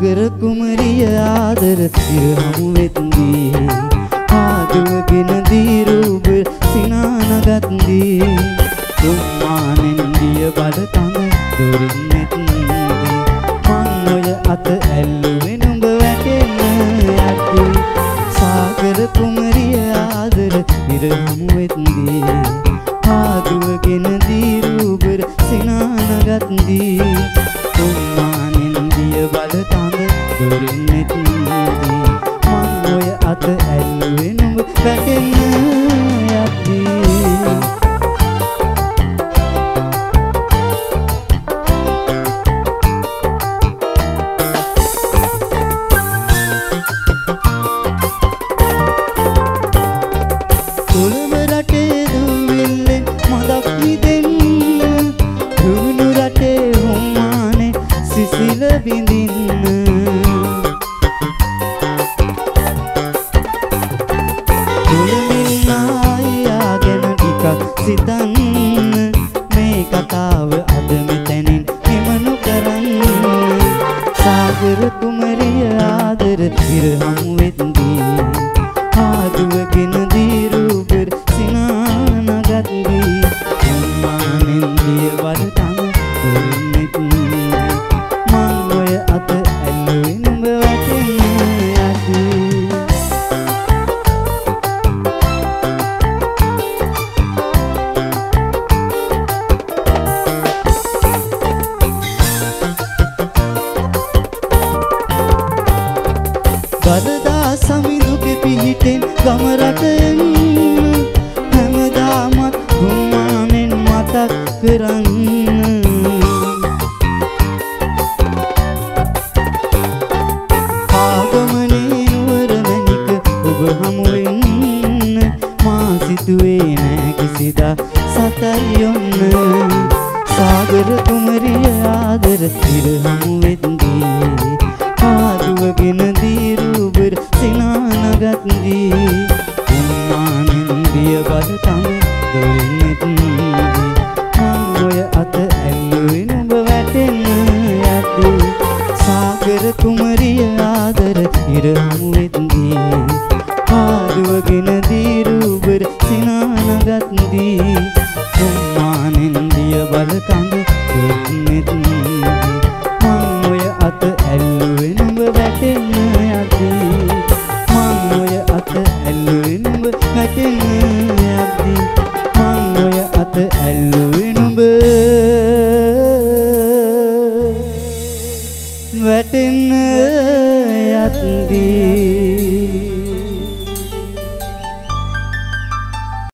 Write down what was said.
සාගර කුමරිය ආදර ඉර හමු වෙත්දී ආදුවගෙන දීරූප සිනානගත්දී තුම්මානෙන් දිය බඩ කඳ දොරින් නැත්දී මං ඔය අත ඇල්ලුවේ නුඹ වැටෙන්න යද්දී සාගර කුමරිය ආදර ඉර හමු වෙත්දී ආදුවගෙන දීරූප සිනානගත්දී තුම්මානෙන් දිය බඩ කඳ දොරින් නැත්දී මං ඔය අත ඇල්ලුවේ නුඹ වැටෙන්න යද්දී කොළඹ රටේ දුවිල්ලෙන් මදක් විදෙන්න රුණු රටේ හොම්මානේ සිසිල බිඳින්න කොළඹින් ආයා ගැන ටිකක් සිතන්න මේ කතාව අද මෙතනින් හිමනු කරන්න සාගර කුමරිය ආදර ඉර හමු වෙත්දී ආදුවගෙන දීරූප සිනානගත්දී තුම්මානෙන් දිය බඩ කඳ දොරින් නැත්දී මං ඔය අත ඇල්ලුවේ නුඹ වැටෙන්න යද්දී බදදා සමිඳුගේ පිහිටෙන් ගම රටෙන් හැමදාමත් තුම්මානෙන් මතක් කරන්න ආගමනේ නුවර මැණික ඔබ හමු වෙන්න මා සිතුවේ නෑ කිසිදා සතයි යොන්න සාගර කුමරිය ආදර ඉර හමු වෙද්දී ආදුවගෙන දීරූප සිනානගත්දී තුම්මානෙන් දිය බඩ කඳ දොරින් නැත්දී මං ඔය අත ඇල්ලුවේ නුඹ වැටෙන්න යද්දී සාගර කුමරිය ආදර ඉර හමු වෙද්දී ආදුවගෙන දීරූප සිනානගත්දී තුම්මානෙන් දිය බඩ කඳ දොරින් නැත්දී මං ඔය අත ඇල්ලුවේ නුඹ වැටෙන්න යද්දී මං ඔය අත ඇල්ලුවේ නුඹ වැටෙන්න යද්දී මං ඔය අත ඇල්ලුවේ නුඹ වැටෙන්න යද්දී